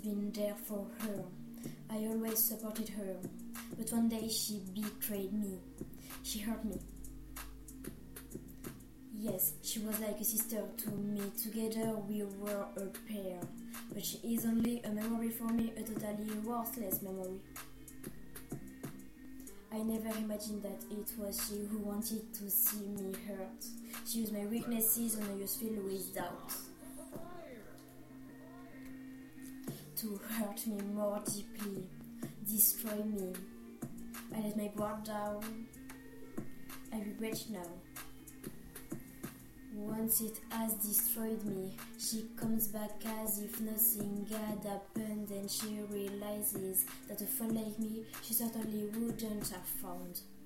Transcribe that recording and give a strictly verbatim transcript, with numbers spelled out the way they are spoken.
been there for her. I always supported her. But one day she betrayed me. She hurt me. Yes, she was like a sister to me. Together we were a pair. But she is only a memory for me, a totally worthless memory. I never imagined that it was she who wanted to see me hurt. She used my weaknesses and I was filled with doubt to hurt me more deeply, destroy me. I let my guard down. I regret now. Once it has destroyed me, she comes back as if nothing had happened, and she realizes that a friend like me she certainly wouldn't have found.